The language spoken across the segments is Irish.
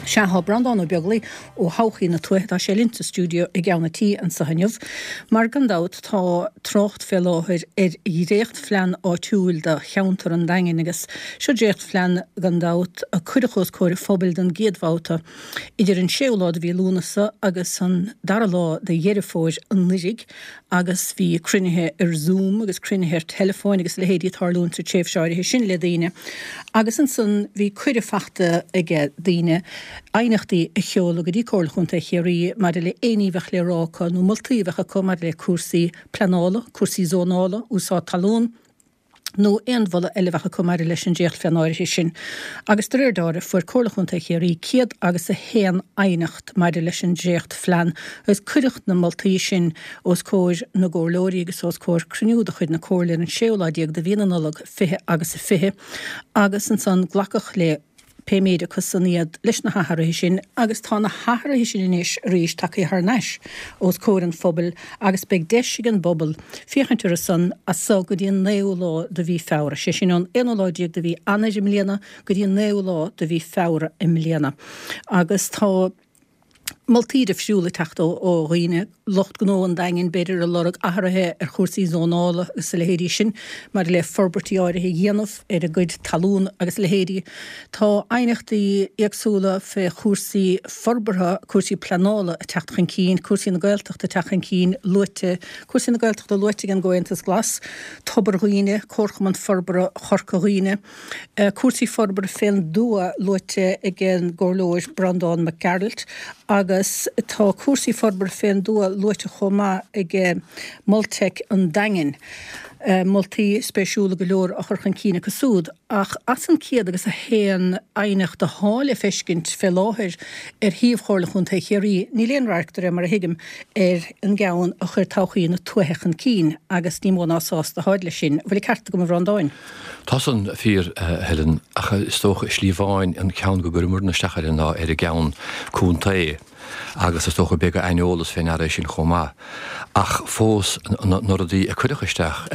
Seanha Brandán ó beaglaí ó háchaí na tuaithe tá sé linta stúdio I gceanna tí an sahanneamh, mar gandát tá trocht fé láthir I récht phlean á túil de cheantar an daingin agus seo récht phlean gandát a cuireachos cóir fóbil den géadháta idir an séolád bhí lúnasa agus an dar lá de dhéirefóir an lirig agus bhí crinithe Zoom agus crinithe telefóin agus lehéadí tarlún sa tséfhseáirithe sin le daine agus an san bhí cuirefachta ige daine Einachtaí a cheola go dtí cóirlachúnta chéirí mar le éíomhach le rácha nó multaíomhacha có mar le cuasaí planála, cuasaí zónála, úsá talún, nó éonmhla eilehacha có mar leis an déocht feanáirithe sin. Agus dáire fuair cóirlachúnta chéirí céad agus a héan einacht mar leis an déocht phlean, agus cuireacht na multaí sin os cóir na gcomhlóirí agus os cóir cruniúda chuid na cóirlinn an séoláidíag de bhíananolog fithe agus a fithe, agus an san glacach le péméide cosaniad leis na hathairthe sin agus tá na hathairthe sin inis ríis take I thneis os cóir an phobal agus beag deisigan bobbal fiochantar a san a sa go dtí néolá de bhí fára sé sin an éoláideag de bhí anaidir mbliana go dtí néolá de bhí fára I mbliana agus tá Maltíide fsiúla techt ó riine locht gnó an daingin beidir a lorug ahrathe chuirsaí zónála agus sa lehéirí sin mar le forbertí áirithe dhéanamh a gcuid talún agus lehéirí tá einachtaí agsúla fé chuirsaí forbertha cuasaí planála a techtchan cín cuasaí na gailteachta techan cín luite cuasaí na gailteachta luite an ggóintas glas tobar riine córchaman forbera chorca riine cuasaí forber féin dua luite gin gcomhlóir Brandán McGarrett agus tá cuasaí forber féin dua luite chomá ag Multec an daingin. Multaí spéisiúla go leor a churchan cína cosúd ach as an céad agus a héan ainacht a hála feiscint fé láthir híomh chorlachúnta chéirí ní léon reachtar mar a hiigim an gceann a chur táchaí na tuaithe an cín agus ní móna ásásta háidle sin bhfuil ceartta go Bhrandáin. Tá san fír Helen acha istócha slíomháin an ceann go gurmúr na stachair ná a gceann cúntaí agus is tócha beag aineolalas féin ar sin chomá. Ach fós nóir a dtí a cuireachaisteach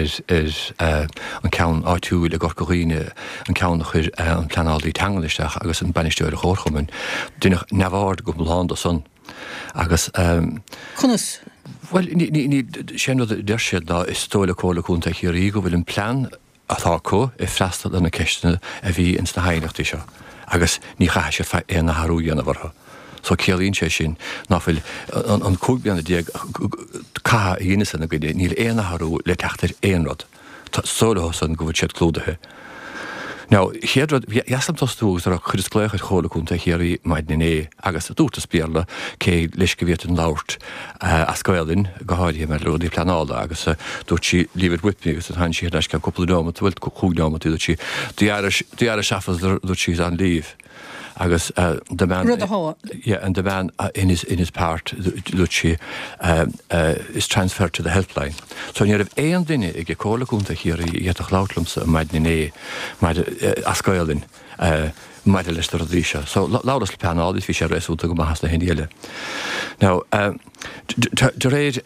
an ceann áitiúil a gorcoíine an ceann chuir an pleanáilí teangalisteach agus an banisteúir a chórchamin. Dúnach neamháir go mláán do son. Agus Conas? Well, ní sin deir siad ná is tóla cólaúnta chéirí go bhfuil an plean atá có I freistal an na ceistena a bhí ins na hainachtaí seo. Agus ní chaise éana harúíanana bhartha. So céalíonn sé sin náfuil an cúbeanna déag caithe dhéine sanna go dé níl éana harú le teachtar éonrad. Tá sóla san go bhfuil siad clúdathe. Now, héadrad, jasam tostúgus ar a churiscléachar chólaúnta chéirí maid na agus a dúta spéarla cé leis go bhéad an láirt a scoilinn go háidí mar rodí planála agus dúirt sí líbhar whitmi agus a thain sí leis go cúpla dáma bhfuil chúgdáma dúirt sí dúar a seafas dúirt sí an líomh. Agus the man and the man in his part Luci is transferred to the helpline. So you have ein dinne ag cólaúnta chéirí iadach látlumsa maid na maid ascoilinn maid leis do ríise. So láras le peanáil hí sé réúta go maithas na héile. Now de réid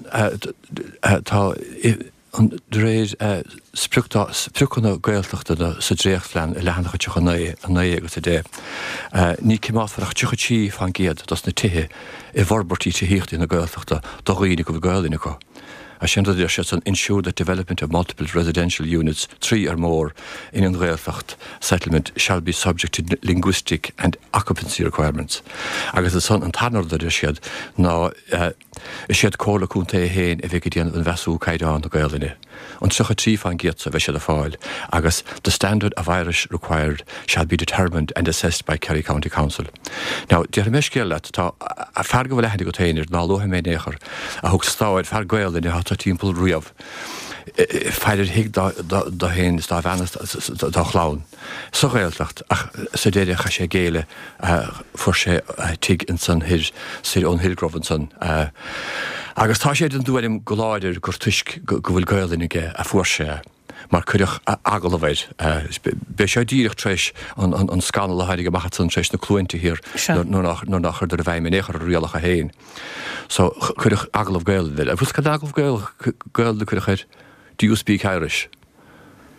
tá de réid spruúna gailteachta sa dréochtlein I lehannacha tucha an agus a dé. Ní cimáfarach tuchatí fan géad das na tithe I bhorbertí te híochttaí na gailteachta do riine go bh gailína go. A sin idir sé an ensure the development of multiple residential units, 3 or more, in an gaeltacht settlement shall be subject to linguistic and occupancy requirements. Agus is an tannar idir siad ná siad cólaúnta héin a bheith díana an bheasú caiidán na gailíine. An tuchatí fan géad a bheith siad a fáil, agus the standard of Irish required shall be determined and assessed by Kerry County Council. Now, dear meiscéile tá a fergo bhfuil leithnig go téanir ná lotha mé néchar a thug stáid fer gailíine hatá timppul riamh. Feidir hiig da héin is da bheannas da chlán. So gailtacht ach sa déidir cha sé géile for sé tig in san hir sir ón Hillgrove an san. Agus tá sé den dúim go láidir gur tuisc go bhfuil gailíige a fuair sé. Mar chuireach agalhaid. Be sé díirech treis an scanal le heidige machchat san treis na clúinte hir nó nach chuir a bheith mé néchar rialach a héin. So chuireach agalh gail. A bhús cad agalh gail de chuireachid? Do you speak Irish?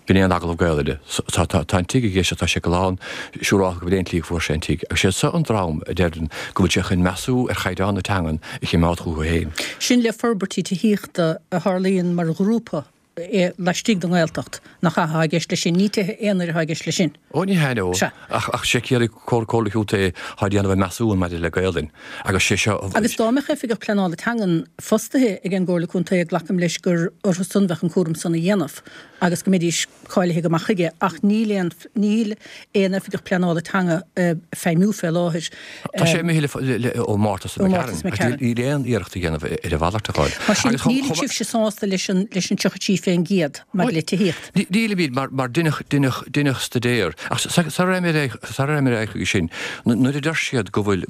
Bin éon aglah gaile tá tiige géise tá sé go lán siúrá go bhéon líí fuór sé tí. Ag sé sa an rám a déirden go bhfuil teach in measú ar chaidán na teangan i ché máth go héin. Sin le forbertí te híochta a Harlíonn mar grúpa leistíigh don ghilteacht nach hageis lei sin níte éanaar hageis lei sin. Ó ní heine ach sé céir cólaúta haidíanamh measún me le gailinn agus sé seo. Agus dámecha fi go planála teangan fostathe ag an ggólaúnta ag glacham leis gur orthsunbheach an cuam sanna dhéanamh agus go médís cáilethe go maiige ach níl éana fi go planála teanga féimú fé láthir. Tá sé mé ó Mártas í réon íireachta dhéanamh ar a bhhaartáil. Níl tíh sé sásta leis an tuchatí féin giad mar le tííocht. Díle bíd mar duine stadéir. Sa mé éige sin, nuair idir siad go bhfuil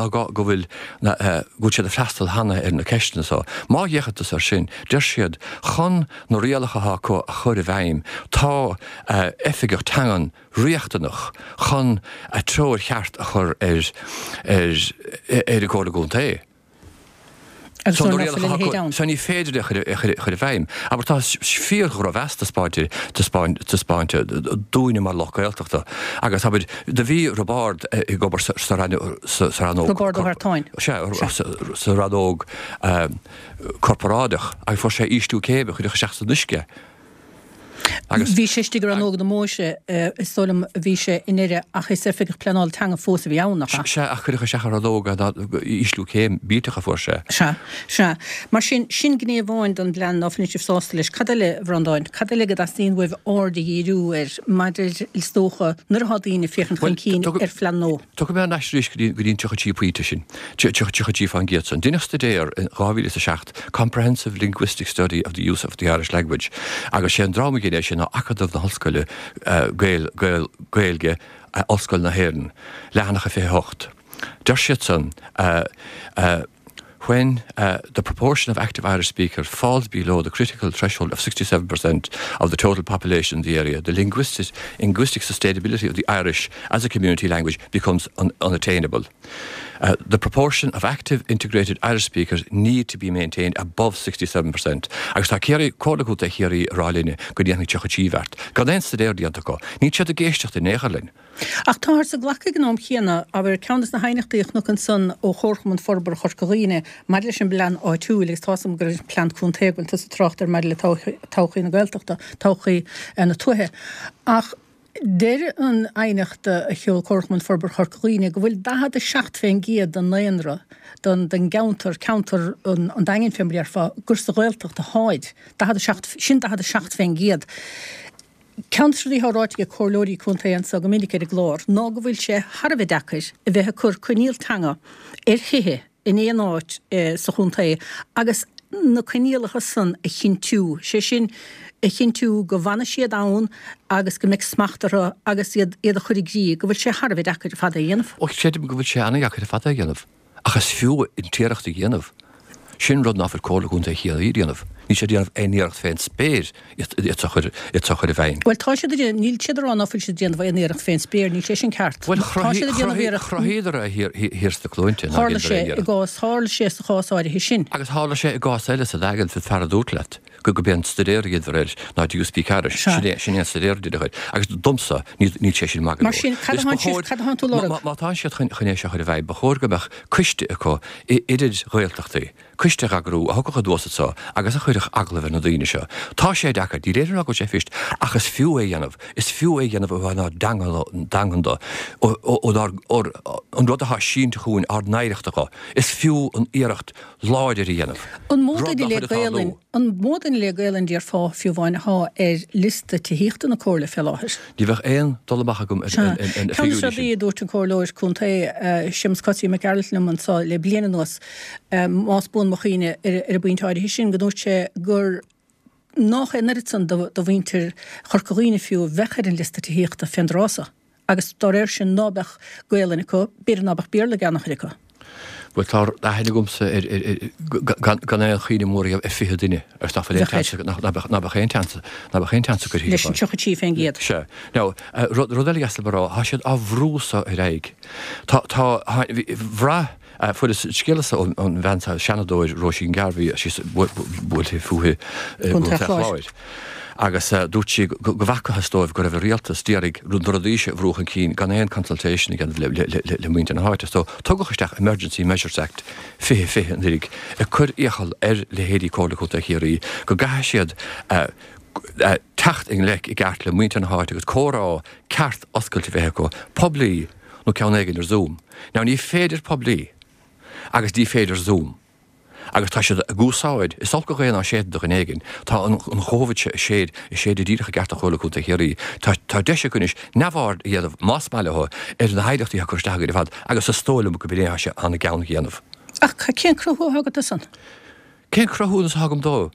go siad a freistal hana ar na ceistena sá. Má dhéchatas ar sin, deir siad chun nó réalacha a chur a bhaim, tá effigeach teangan riachtanach chun a tróir cheart a chur ar a cólaúnta. San í féidir chur bhaim, aber tá fíor go bhesta spáinte dúine mar lochailteachta. agus tá de bhí robád i gobar sa radóg corporádach ag for sé ístú cébe chuidir seachta nuisce. Bhí séiste gur an óg do móise istólam bhí sé inire ach is fi planáil teanga fósa bhí annach. Se a chuiricha sechar a dóga íslú céim bítecha for se. Se. Mar sin gnéomháin don blean áfinnitíh sásta leis cadaile bhrandáin, cadaile go asíonmh orda íú ar maidir ilstócha nuair hádaína féchan chun cín ar flanó. Tá go bheith neisrís go dtíon tuchatí puite sin, tuchatí fan Gietson. Dinachsta déir in 2007 Comprehensive Linguistic Study of the Use of the Irish Language, agus sé an dráma géine sin na acadamh na hoscoile gailge oscail na hhéireann leannacha fé hocht. Deir siad san when the proportion of active Irish speakers falls below the critical threshold of 67% of the total population in the area, the linguistic sustainability of the Irish as a community language becomes unattainable. The proportion of active integrated Irish speakers need to be maintained above 67%. Agus tá céirí cólaúta chéirí rálinne go dtíanana tuchatí-bhart. Gan éonsta déir díanta go, ní siad a géisteach in éigelinn. Ach tá sa ghlacha gnám chéana a bhar ceannas na hainechtaíoch nó an son ó chorchaman forbar chorcaghine mar leis an blean áitiú legus tásam gur plan chuntéil tu sa trochtar mar le táchaí na gailteachta táchaí na tuthe. Ach déir an einachta a cheol chorchaman forbar chorcaghine go bhfuil dahad a seacht féin giad don naonra don counter an daingin fembriar fá gur sa gailteachta háid. Sin dahad a seacht féin giad. Country háráitiige cholóí chuntaíon sa go minic ar a glár, ná go bhfuil sé Harbh deachir a bheithe chur chuníal teanga ar chithe in éon áit sa chuntaí, agus na chuníalachas san a chintiú, sé sin a chintiú go bhana siad ann agus go mic smachtara agus iad a chuirigí, go bhfuil sé Harbh deachir fada dhéanamh. Och sé go bhfuil sé anna deachir fada dhéanamh, achas fiú in tíireachta dhéanamh. Sin rud náfir cólaúnta chéad í dhéanamh. Ní sé díanamh éíocht féin spéir i tuchar a bhain. Well tá sé níl siidir an áfuil sé déanamh éíocht féin spéir, ní sé sin ceart. Well chrohéidir a hirsta clúinte. Hála sé i gás hála sé sa chásáide hí sin. Agus hála sé i gás eile a dagan fi feradútlet. Go ben studéir iad réir ná dú speaker sin studéir chuid. Agus domsa ní sé sin mag. Mar sin cadhan tú lá. Mátá sé chunéis a chuir bheith bechór go beh cuiste acu idir réalteachtaí. Cuiste agrú a thucha dúsatá agus a chuideach aglah na daine seo. Tá sé decha dí réidir go sé fist achas fiú é dhéanamh, is fiú é dhéanamh bhna danganda an rud atá sínta chuún ar neireachtacha. Is fiú an iirecht láidir dhéanamh. An módan le gailann díar fá fiú bháinna há lista tííochtta na cóla felláthir. Dí bheith éon dulach gom Ceanna bhí dúirt an cóirlóir chunta simscotí me Garletlam an sa le bliana nuas más bún mochaine ar a buintáide hí sin go sé gur nach san do bhaintir chorcaghine fiú bhechar an lista tííochtta fendrása. Agus dá réir sin nábeh gailanna có, bíar nábeh bíar le ganach rica. Well tá a heine gomsa gan éil chuoine mórí a fihe duine ar sta na chéin tansa gur hí. Leis an tuchatí féin giad. Se. Ná, rudaí gasla bará, há siad a bhrúsa a réig. Tá bhrá fu skillasa an bhenta Shanadóid Roisin Garvey sí bhfuil fuhe láid. agus dúirtí go bhacha stóibh go raibh rialtas díarig rudíise bhrúchan cín gan éon consultation gan le muinte na háite. So tugachisteach Emergency Measures Act fi an ddig a chur íchal le héadí cólaúta chéirí go gaithe siad tacht in le I gart le muinte na háite agus córá ceart oscailte bheith go poblí nó ceann éigen Zoom. Ná ní féidir poblí agus dí féidir Zoom. Agus tá siad a gúsáid, is sol go réan á séad do an éigen, tá an chóhaid séad I séad díirecha gart a cholaúta chéirí. Tá deise chunis nehhar iadmh más mailethe na haideachtaí a chuirteagad I bhd agus sa stólam go bléise anna gaan ghéanamh. Ach cén cruthú hagad san? Cén cruthúnas hagam dó?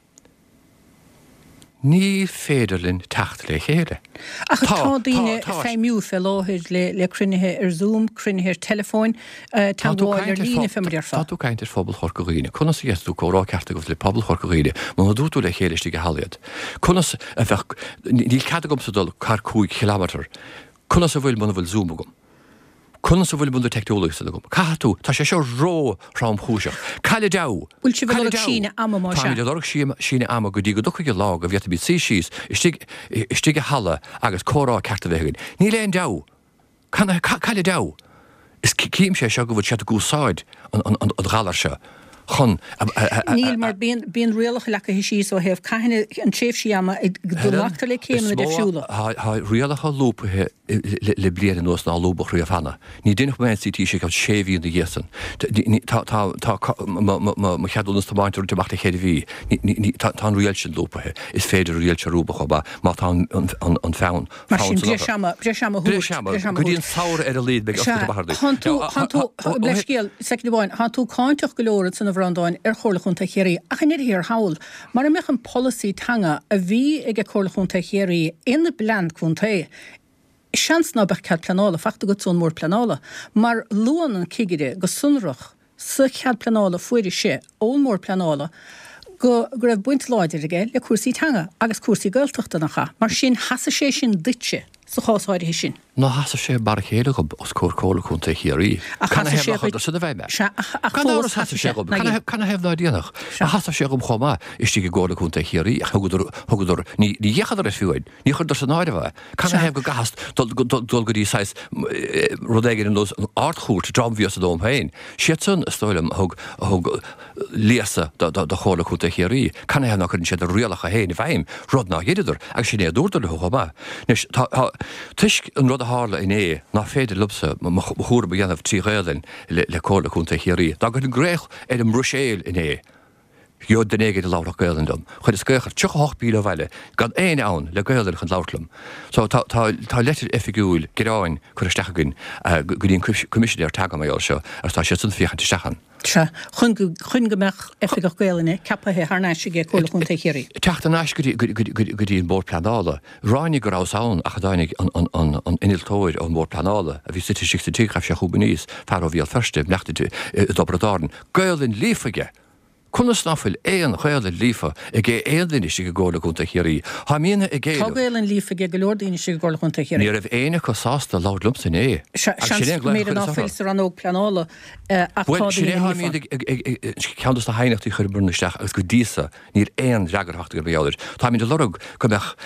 Ní féidirlinn tacht le chéile. Ach tá daoine féimiú fé láthir le crunithe Zoom, crunithe telefóin, tá bháil lína féidir fá. Tá tú caiintear fphobal chorcaíine. Conas a gheú córá ceartta go le pobl chorcaíine, má na dútú le chéileistí go haliad. Conas a bheith níl cadagum sa dul car 5 kilometr. Conas a bhfuil muna bhfuil Zoom agam. Conas a bhfuil bunda teicteolalas a gom. Caú, tá sé seo ró rám chúiseach. Caile dá. Bhfuil si bhfuil sína ama má se. Tá idir sína ama go dtí go ducha go lá a bhíta bí síos istíige hala agus córá cearta bheithain. Ní léon dá. Caile dá. Is cíim sé seo go bhfuil sé gúsáid an gálar se. Chun Níl mar bíon rialach lecha híos ó hebh caiine an tréimh sí ama dúachtar le céimna de fiúla. Tá rialacha lúpathe le blian an nuas ná lúbach riamh hana. Ní duine mé tí sé go séhíon na dhéasan. Tá cheadúnas tamáinteú teachta chéad bhí. Tá rial sin lúpathe. Is féidir rial se rúbach ba má tá an fán. Mar sin bre seama go dtíon saoir ar a líad be bardaí. Tú leiscéal secbáin, há tú cáinteach go leir san bhrandáin chorlachúnta chéirí a chan hir hawl. Mar meach an policy tanga a bhí ag chorlachúnta chéirí ina bland chunta. Seans ná bech cead planála, fachta go tún mór planála, mar luan an cigiide go sunrach sa cead planála fuidir sé, ón mór planála, go raibh buint láidir aige le cuasaí tanga agus cuasaí gailteachta nachcha, mar sin hasa sé sin ditse sa chásáide hí sin. Ná hasa sé bar chéad go os córcólaúnta chéirí. Canna hebh chuir sa bheith. Canna hebh ná díanach. A hasa sé go chomá istí go gálaúnta chéirí a thugudur ní dhéchadar a fiúid, ní chuidir san náide bheith. Canna hebh go gahast dul go dtí 6 rudéigen an los artchút drámhí a dóm hain. Siad san stoilm thug léasa do chólaúnta chéirí. Canna hebh ná chun siad a rialacha héin bheim, rud ná héidir agus sin é dúirtar le chomá. Tuisc an rud a hála in ná féidir lubsa chóra ba dhéanamh trí réalinn le cólaúnta chéirí. Tá go an gréich ar an brúséil in Jod den éige de láhrach gaelandum. Chud is gaichar 28 bíle bhile, gan éon ann le gaelandach an láirlam. So tá letir efigúil geráin chuir stechagin go dtíon comisiir tag am seo, as tá sé san fiochan stechan. Chun gomeach efigach gaelanne, capathe harnáise ge cólaúnta chéirí. Techt an eis go dtíon bór planála. Ráinnig go rás ann a chadáinnig an iniltóid an bór planála, a bhí siti 62 chaf se chubaníos, fear ó bhíal ferste, mneachta dobradárin. Gaelin lífaige. Cunas náfuil éon chuile lífa I gé éondaine si go gálaúnta chéirí. Tá mína I ggéile. Tá gaelan lífa ge golódaine si go gálaúnta chéirí. Ní raibh éine go sásta láidlum san é. Mé an áfilsar an óg planála sin ceantas na hainachtaí chuir brunisteach agus go dísa níor éon reagarthachta go beáidir. Tá mín de lorug go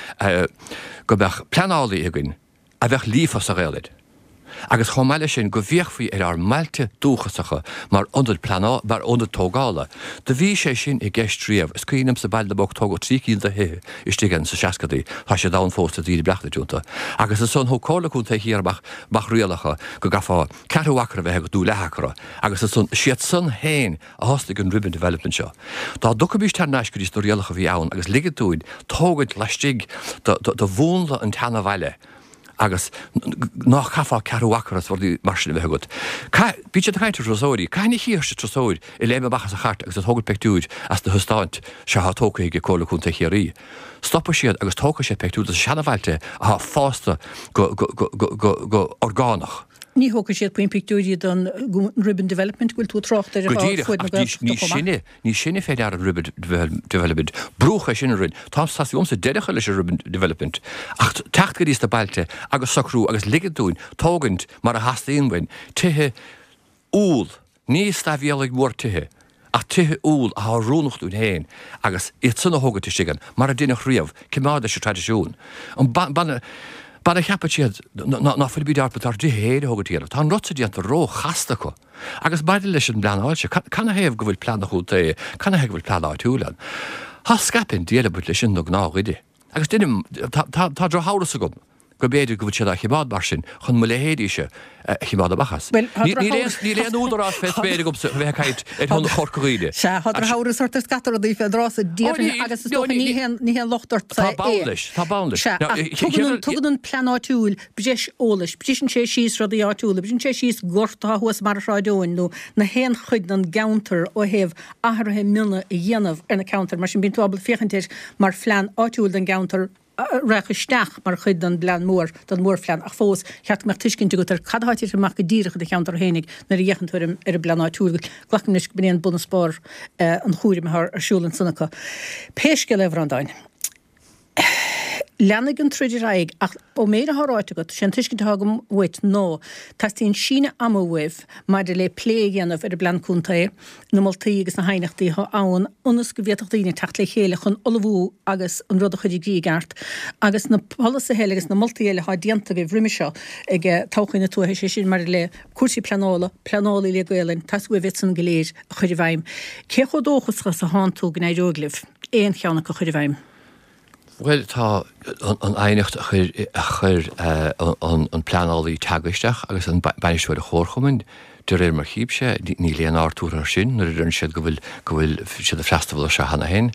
bheith planálaí againn a bheith lífa sa réalaid. Agus chomáile sin go bhíochfaí ar mailte dúchasacha mar onder tógála. De bhí sé sin I gceist tríomh, is cuiinem sa bailile bog tóg ó 3 cílta hithe istígan sa seacadaí, tá sé dán fósta dí blechtaúnta. Agus is son cólaúnta hiarbach rialacha go gafá cearhhachar bheith go dú lethachara, agus is siad san héin a hosta an ribbon development seo. Tá docabís tar neis go dtí rialacha bhí ann, agus ligadúid tógad leistig do bhúnla an tena bhaile. Agus nach chafa cearhhacharas bhir dí mar sin bheith go. Bí sé caiinte trosóirí, caiinna híirse trosóid I léime bachas a chart agus a thugad peictúid as de thustáint se há tócaí go cólaúnta chéirí. Stoppa siad agus tóca sé peictúid a seanahailte a fásta go orgánach. Ní hóca siad puin pictúí don ribbon development bhfuil tú trocht ar ní sinna féidir ar ribbon development. Brúcha sin rin, tá staisiúmsa deirecha leis ribbon development. Ach techt go dtí sta bailte agus sacrú agus ligadúin tógant mar a hastaíonhain, tuthe úl, ní staibhéalaigh mór tuthe. a tuthe úl a rúnacht ún héin agus it sanna hógad sigan mar a duine chríomh cimáda se tradiisiún. An Bad a cheappa siad ná fuil bíd arpa tar héad hógad tíanamh. Tá rotsa díanta ró chasta go. Agus baile leis an bleanáilte, canna héamh go bhfuil pleanach úta canna héh bhfuil pleaná túlan. Tá scapin díala bud leis sin nó gná ide. Agus duine tá dro háras a gom. Go béidir go bhfuil siad a chibád mar sin chun mu le héadíise chibád a bachas. Ní léon údarrás fes béidir gom bheith caiid chun chorcaíide. Se hadar háras orta scatar a dí fé drás a díirn agus ní lochtart Tá bális, tá bális. Tugann pleanáitiúil bris ólas, brisin sé síos rodí áitiúla, brisin sé síos gorta huas mar ráideoin nó na hen chuid an gaunter ó héh ahrathe muna i dhéanamh ar na counter mar sin bín túabal fichantir mar phlean áitiúil den gaunter reichesteach mar chud an blean mór don mórflean ach fós cheart mar tuiscinn go tar cadhaitiir amach go díirecha de cheantar hénig na dhéchantuaim ar a bleanáitiúil ghlachnis go bíon buna spór an chúir me arsúlan sannacha. Péisce le bhrandáin. Leannig an tríidir raig ach ó méad athráite go sin tuiscin thagam wait nó tá tíon sína amhh mar de le pléanamh ar a bleanúntaí na moltaí agus na hainechtaí ann onas go bhéach daoine techt le chéile chun olbhú agus an rud a chuidir gígart agus na policy héile agus na moltaíile há dianta bh riimiiseo ag táchain na tuathe sé sin mar le cuasí planála le gaalainn tas go bhit san goléir a chuidir bhaim. Cé chu dóchascha sa háú gnéideoglih éon cheanna go chuidir bhaim. Well, tá an einicht a chur an pleanálaí tagaisteach agus an bainisteir a chórchamin de réir mar chiibse, ní léon áúr ar sin, nar rinn siad go bhfuil siad a festival se hana hen.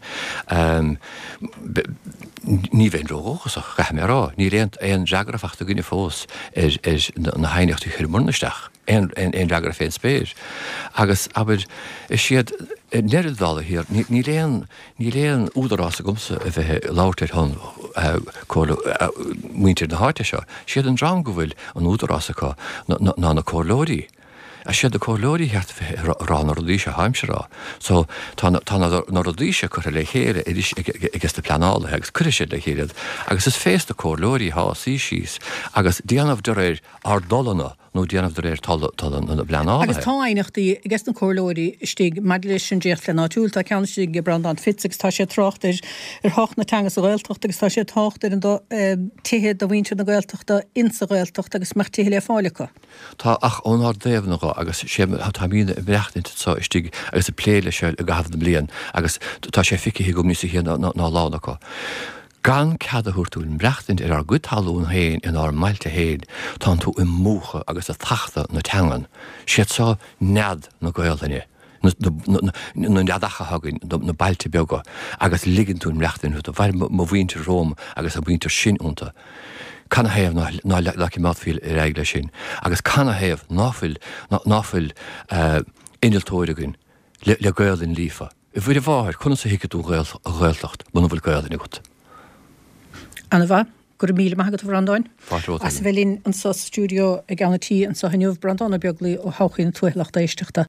Ní bhéon róchas a chaith mé rá, ní réon éon reagrafachta gine fós na hainechtaí chuir murnaisteach, éon reagraf féin spéir. Agus abid siad neiredála hir, ní léon údarrás a gomsa a bheith láirteir hon muintir na háite seo. Siad an rám go bhfuil an údarrás acha ná na córlóirí. A siad a córlóirí heart rá na rodíise haimse rá. So tá na rodíise chu le chéire agus de planála agus chuir siad le chéad. Agus is fést a córlóirí há síos agus déanamh de réir ar dolanna nó déanamh de réir tal na planála. Agus tá einachtaí agus an córlóirí stig mar leis sin déocht le náúil tá cean si go brandán fitsegus tá sé trochtir ar hocht na teangas a ghiltocht agus tá sé táchtir an tihéad do bhainte na ghiltochta insa ghiltocht agus mar tihe le fálacha. Tá ach ónar déhnach agus sé tá mína brechtint stig agus a pléile se a gahad blian agus tá sé fici gom níos hé ná lánacha. Gan ceadaúirtún brechtint ar gotalún héin in á mailte héin tá tú i múcha agus a tachta na teangan. Siad sá nead na gailtainine. Na neadacha hagann na bailte bega agus ligintún brechtint a bhaid má bhainte Róm agus a bhainte sinúnta. Canna héamh ná leci mátfiil i réigla sin, agus canna héamh náfuil iniltóidegann le gailinn lífa. I bhuiidir bháthir chuna sa hiicú ghiltocht buna bhfuil gailinn agat. Anna bha, gur míle maigad bhrandáin. As bhfuilín an sa stúdio ag anatí an sa haniuh brandánna beaglaí ó háchaín tuaithleachta éisteachta